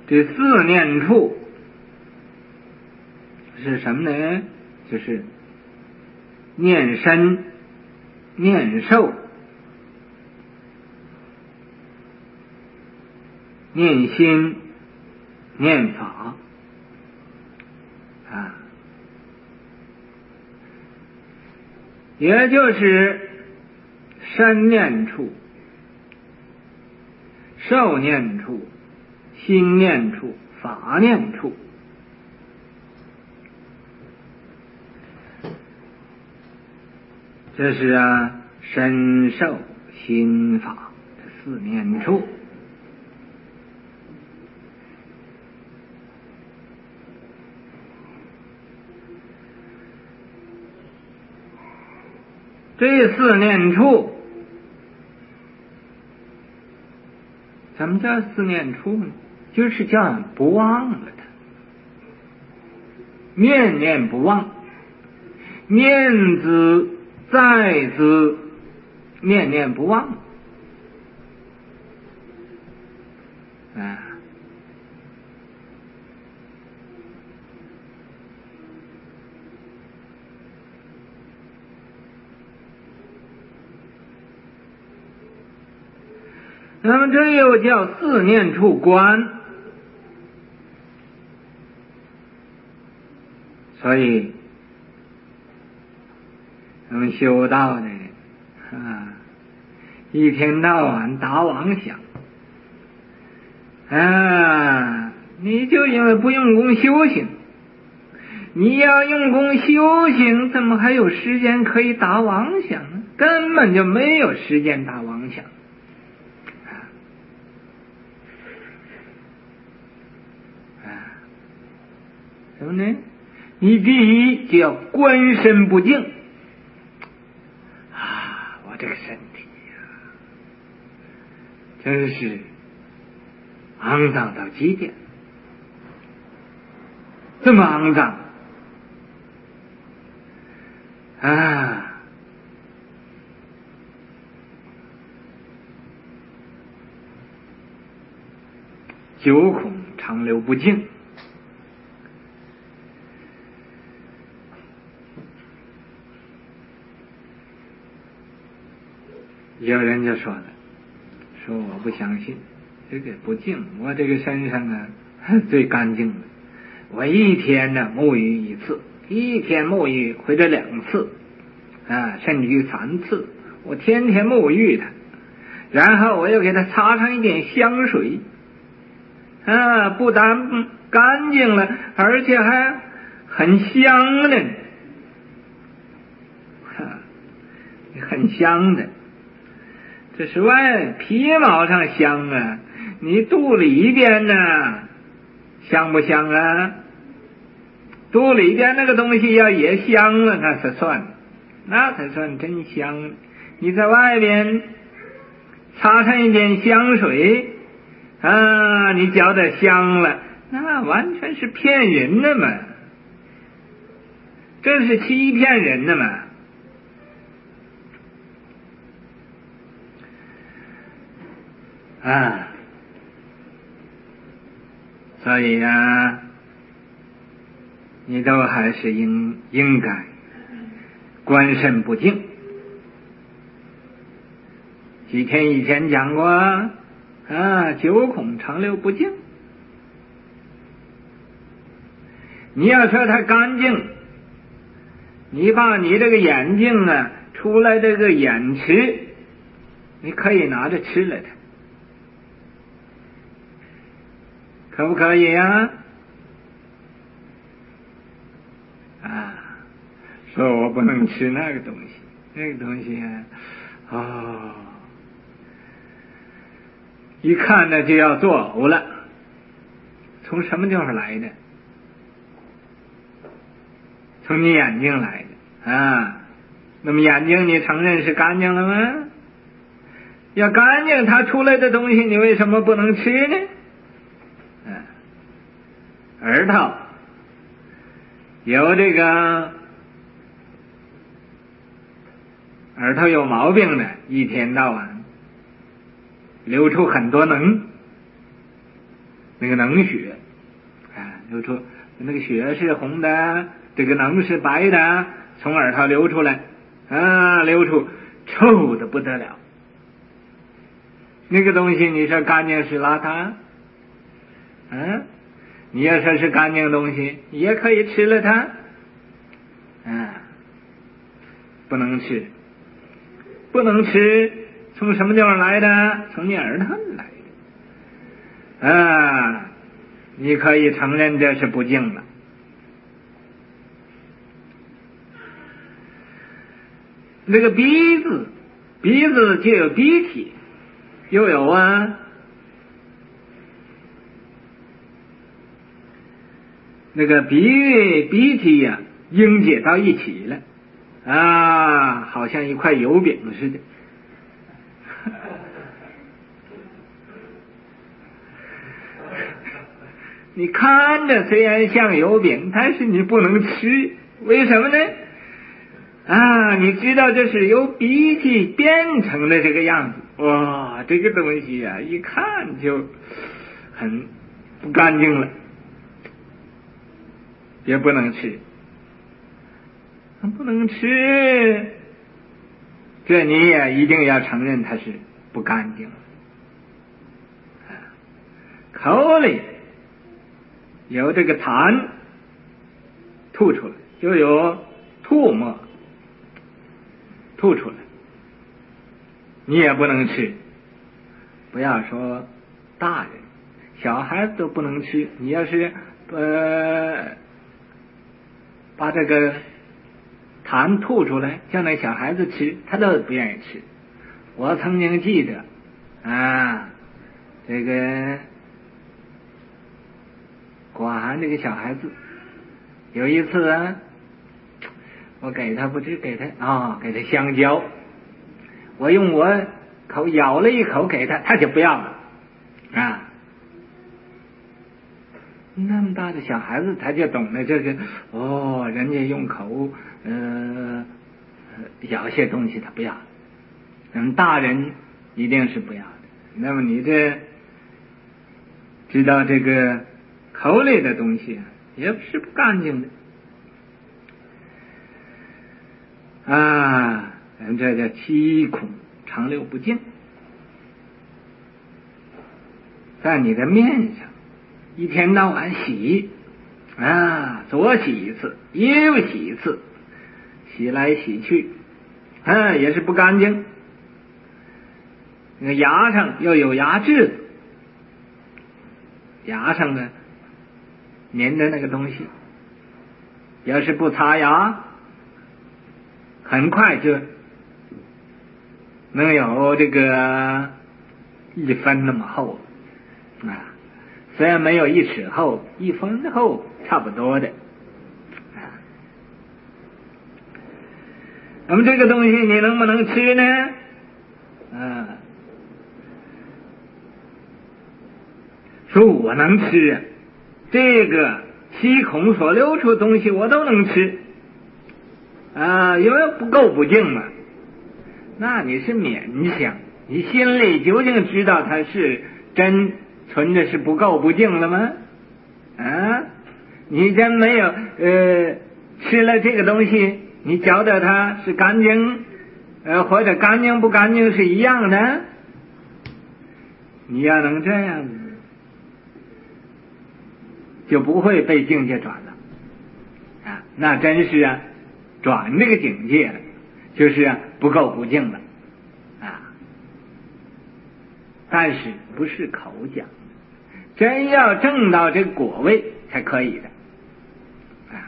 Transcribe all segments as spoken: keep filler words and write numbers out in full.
这四念处是什么呢？就是念身、念受、念心、念法啊，也就是身念处、受念处、心念处、法念处。这是啊，身受心法这四念处。这四念处，怎么叫四念处呢？就是叫俺不忘了它，念念不忘，念之在之，念念不忘啊。那么这又叫四念处观。所以我们修道的人啊，一天到晚打妄想啊，你就因为不用功修行。你要用功修行，怎么还有时间可以打妄想呢？根本就没有时间打妄想。什么呢？你第一就要观身不净啊！我这个身体呀、啊，真是肮脏到极点，这么肮脏啊！九孔长流不净。有人就说了，说我不相信这个不净，我这个身上啊最干净的，我一天呢沐浴一次，一天沐浴或者两次啊，甚至于三次，我天天沐浴它，然后我又给它擦上一点香水啊，不但干净了，而且还很香呢，啊，很香的。这是外皮毛上香啊，你肚里边呢香不香啊？肚里边那个东西要也香了，那才算，那才算真香。你在外边擦上一点香水啊，你觉得香了，那完全是骗人的嘛，这是欺骗人的嘛。啊，所以啊，你都还是应应该观身不净。几天以前讲过啊，九孔长流不净。你要说它干净，你把你这个眼睛啊出来这个眼池，你可以拿着吃了它。可不可以呀、啊？啊，说我不能吃那个东西，那个东西啊，哦，一看呢就要作呕了。从什么地方来的？从你眼睛来的啊。那么眼睛你承认是干净了吗？要干净，它出来的东西你为什么不能吃呢？耳朵有这个耳朵有毛病的，一天到晚流出很多脓那个脓血，啊，流出那个血是红的，这个脓是白的，从耳朵流出来，啊，流出臭的不得了。那个东西你说干净是邋遢，嗯、啊，你要说是干净的东西，也可以吃了它，啊，不能吃，不能吃，从什么地方来的？从你耳朵来的，啊，你可以承认这是不敬了。这个鼻子，鼻子就有鼻涕，又有啊那个鼻鼻涕呀、啊，凝结到一起了啊，好像一块油饼似的。你看着虽然像油饼，但是你不能吃，为什么呢？啊，你知道这是由鼻涕变成的这个样子，哇，这个东西啊，一看就很不干净了，也不能吃，不能吃，这你也一定要承认它是不干净。口里有这个痰吐出来，就有唾沫吐出来，你也不能吃。不要说大人，小孩子都不能吃。你要是呃把这个痰吐出来叫那小孩子吃，他都不愿意吃。我曾经记得啊，这个广寒这个小孩子有一次啊，我给他不知给他啊、哦，给他香蕉，我用我口咬了一口给他，他就不要了啊。那么大的小孩子他就懂了这个哦，人家用口呃咬些东西他不要，那么大人一定是不要的。那么你这知道这个口里的东西也是不干净的啊，这叫七孔长流不净，在你的面上一天到晚洗啊，左洗一次，右洗一次，洗来洗去，啊，也是不干净。那个牙上又有牙质子，牙上呢粘的那个东西，要是不擦牙，很快就能有这个一分那么厚啊，虽然没有一尺厚，一分厚差不多的啊。那么这个东西你能不能吃呢？啊，说我能吃啊，这个七孔所流出的东西我都能吃啊，因为不够不净嘛。那你是勉强，你心里究竟知道它是真存的是不够不净了吗？啊，你真没有呃吃了这个东西，你觉得它是干净呃或者干净不干净是一样的？你要能这样子，就不会被境界转了啊，那真是啊转这个境界了，就是啊不够不净了啊。但是不是口讲，真要证到这个果位才可以的啊。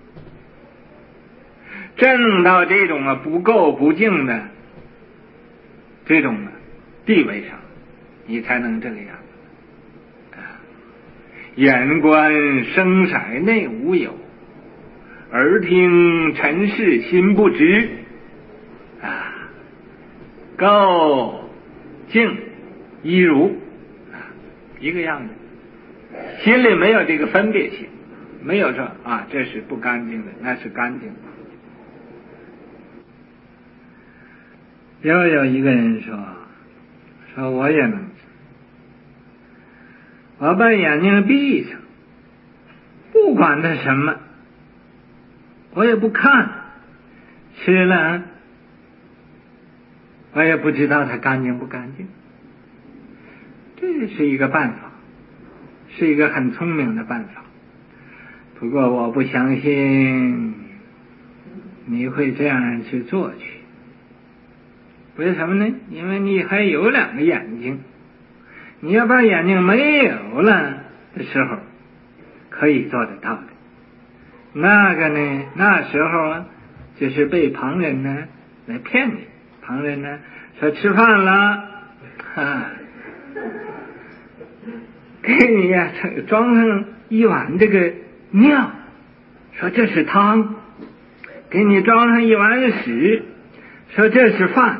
证到这种啊不够不净的这种啊地位上，你才能这个样子啊。眼观声色内无有，耳听尘世心不知啊，够净一如啊，一个样子，心里没有这个分别心，没有说啊这是不干净的，那是干净的。又有一个人说说我也能吃， 我把眼睛闭上，不管它什么，我也不看，吃了我也不知道它干净不干净。这是一个办法，是一个很聪明的办法。不过我不相信你会这样去做去。为什么呢？因为你还有两个眼睛，你要把眼睛没有了的时候可以做得到的。那个呢，那时候啊就是被旁人呢来骗你。旁人呢说吃饭了啊，给你呀、啊、装上一碗这个尿，说这是汤，给你装上一碗屎，说这是饭。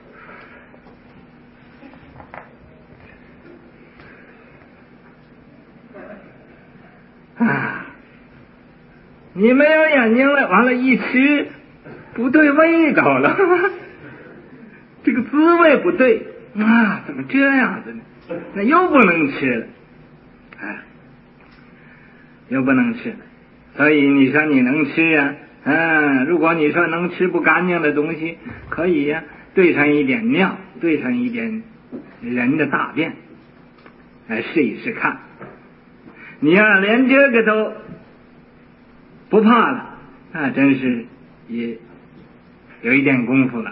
啊，你没有眼睛了，完了一吃不对味道了，这个滋味不对啊，怎么这样子呢？那又不能吃了，哎，又不能吃了。所以你说你能吃呀、啊？嗯，如果你说能吃不干净的东西，可以呀、啊，兑上一点尿，兑上一点人的大便，来试一试看。你要连这个都不怕了，那真是也有一点功夫了。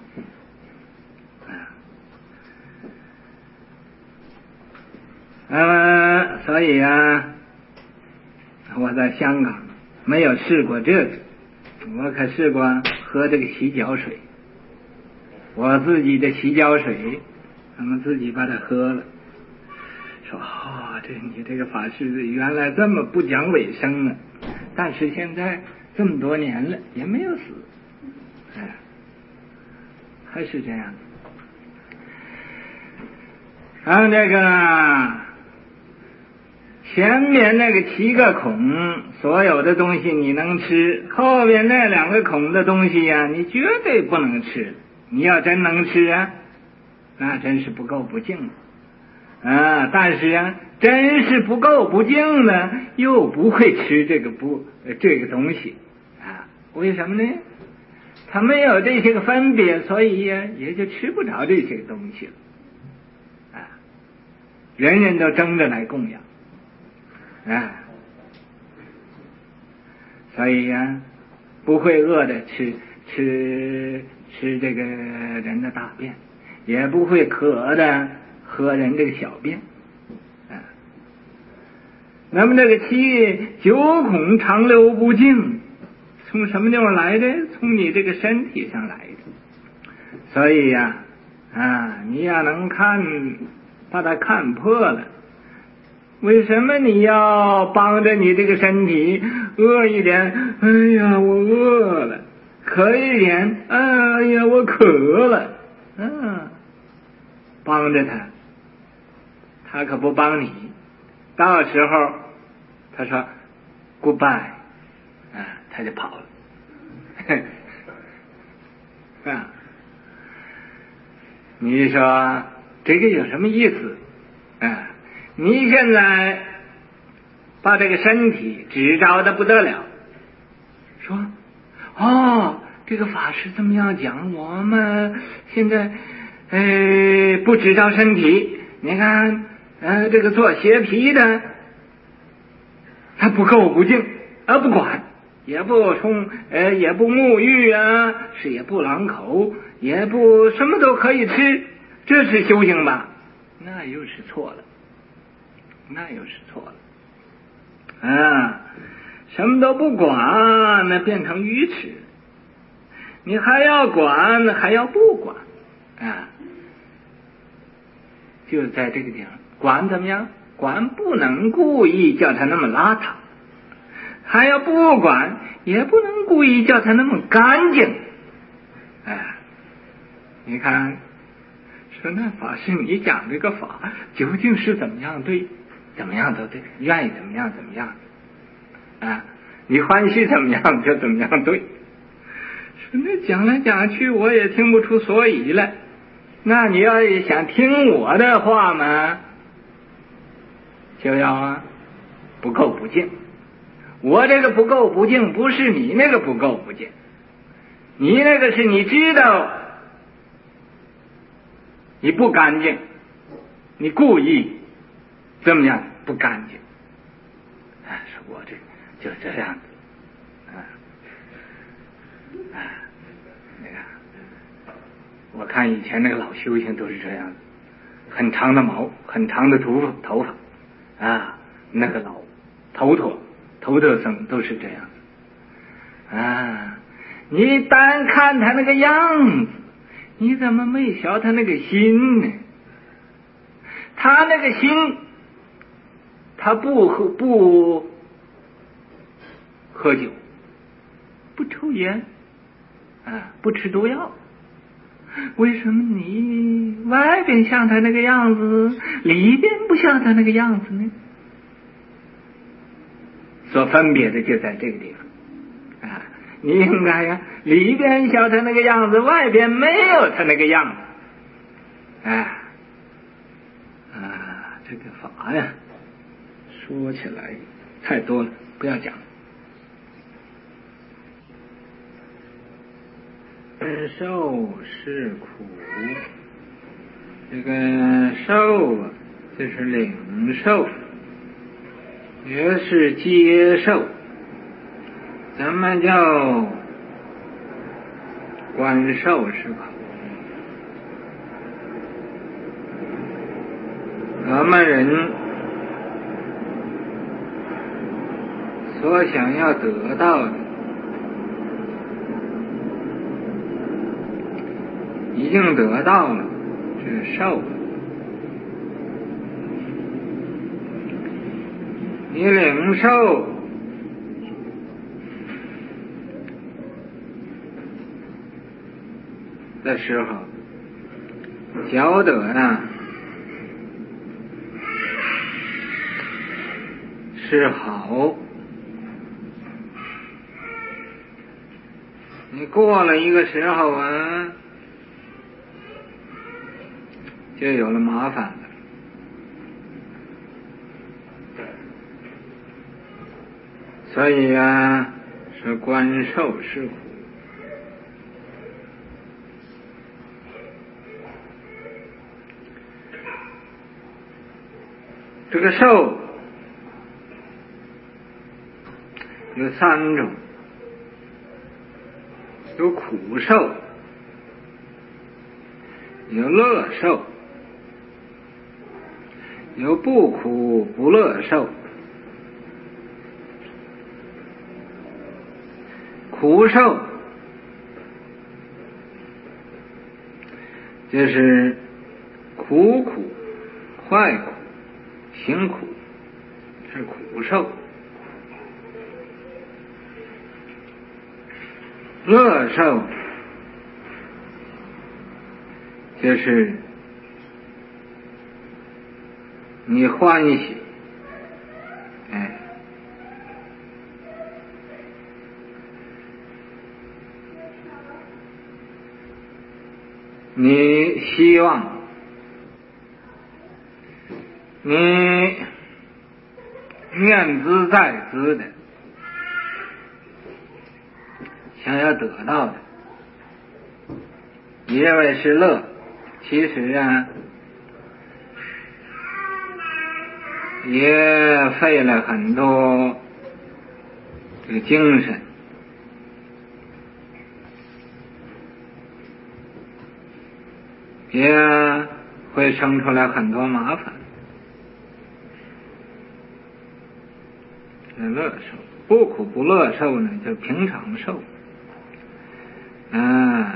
呃，所以啊，我在香港没有试过这个，我可试过喝这个洗脚水。我自己的洗脚水，他们自己把它喝了，说哦，这你这个法师原来这么不讲卫生啊！但是现在这么多年了也没有死，哎，还是这样。然后这个前面那个七个孔，所有的东西你能吃，后面那两个孔的东西呀、啊，你绝对不能吃。你要真能吃啊，那真是不够不敬啊！但是啊，真是不够不敬呢，又不会吃这个不这个东西啊？为什么呢？他没有这些个分别，所以呀、啊，也就吃不着这些东西了啊！人人都争着来供养啊，所以呀、啊，不会饿的吃吃吃这个人的大便，也不会渴的喝人这个小便啊。那么这个七九孔长流不净，从什么地方来的？从你这个身体上来的。所以呀、啊，啊，你要能看把它看破了。为什么你要帮着你这个身体饿一点？哎呀，我饿了。渴一点，哎呀，我渴了。嗯，帮着他，他可不帮你。到时候他说 goodbye， 啊，他就跑了。啊，你说这个有什么意思？啊，你现在把这个身体支着的不得了，说哦，这个法师怎么样讲？我们现在呃不支着身体，你看呃这个做鞋皮的，他不够不净，啊不管，也不冲呃也不沐浴啊，是也不朗口，也不什么都可以吃，这是修行吧？那又是错了，那又是错了啊！什么都不管，那变成愚痴。你还要管，还要不管啊？就在这个地方，管怎么样？管不能故意叫他那么邋遢，还要不管，也不能故意叫他那么干净。哎，你看，说那法师你讲这个法究竟是怎么样对？怎么样都对，愿意怎么样怎么样啊？你欢喜怎么样就怎么样对。说那讲来讲去我也听不出所以来，那你要想听我的话嘛， 就要啊不垢不净。我这个不垢不净不是你那个不垢不净，你那个是你知道你不干净，你故意怎么样不干净。啊，说我这就这样子啊啊，那个我看以前那个老修行都是这样子，很长的毛，很长的头发头发啊，那个老头陀头陀僧都是这样子啊。你单看他那个样子，你怎么没晓他那个心呢？他那个心，他不喝不喝酒，不抽烟啊，不吃毒药。为什么你外边像他那个样子，里边不像他那个样子呢？所分别的就在这个地方啊！你应该呀，里边像他那个样子，外边没有他那个样子。啊啊，这个法呀，说起来太多了，不要讲。受是苦，这个受啊，就是领受，也是接受。咱们叫观受是苦。我们人所想要得到的，已经得到了，是受。你领受的时候，觉得啊是好。你过了一个时候啊，就有了麻烦了。所以啊，是观受是苦。这个受有三种，有苦受，有乐受，有不苦不乐受。苦受就是苦苦、坏苦、行苦，是苦受。乐受就是你欢喜，哎，你希望，你念兹在兹的想要得到的，你认为是乐，其实啊也费了很多这个精神，也会生出来很多麻烦。这乐受，不苦不乐受呢，就平常受。啊，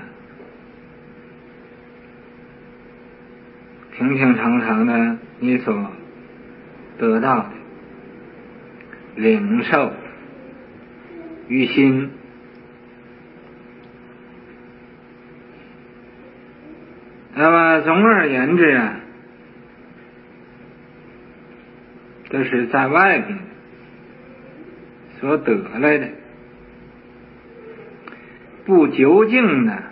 平平常常的你所得到的领受于心。那么总而言之啊，这是在外边所得来的，不究竟的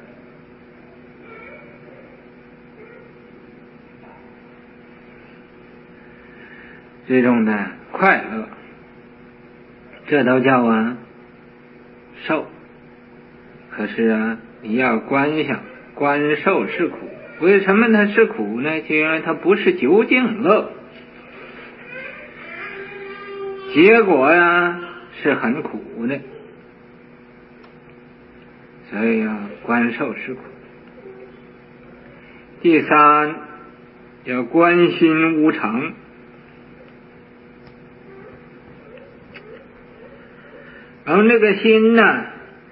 这种的快乐，这都叫啊受。可是啊，你要观想观受是苦，为什么它是苦呢？就因为它不是究竟乐，结果呀是很苦的，所以啊观受是苦。第三，要观心无常。然后这个心呢，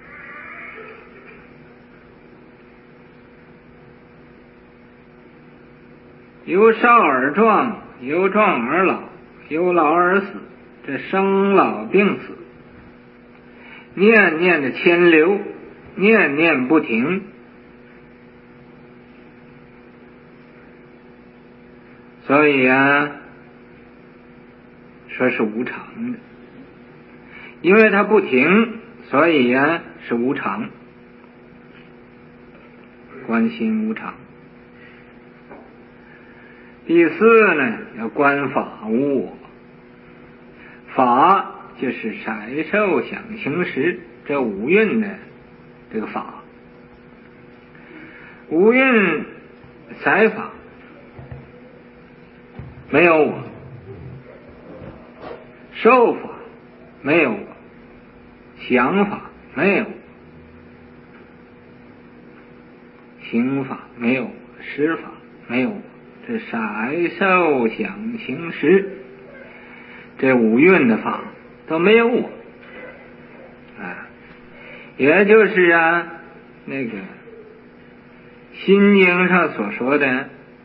由少而壮，由壮而老，由老而死，这生老病死，念念的牵流，念念不停。所以啊，说是无常的，因为它不停，所以啊是无常。观心无常。第四呢，要观法无我。法就是色受想行识这五蕴的这个法，五蕴色法没有我，受法没有我，想法没有我，行法没有我，识法没有我，这色受想行识这五蕴的法都没有我啊，也就是啊那个心经上所说的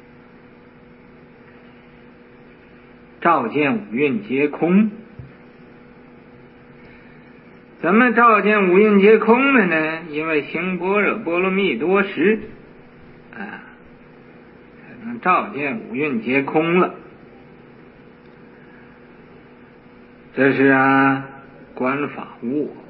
照见五蕴皆空。怎么照见五蕴皆空了呢？因为行般若波罗蜜多时啊，才能照见五蕴皆空了。这是啊观法无我。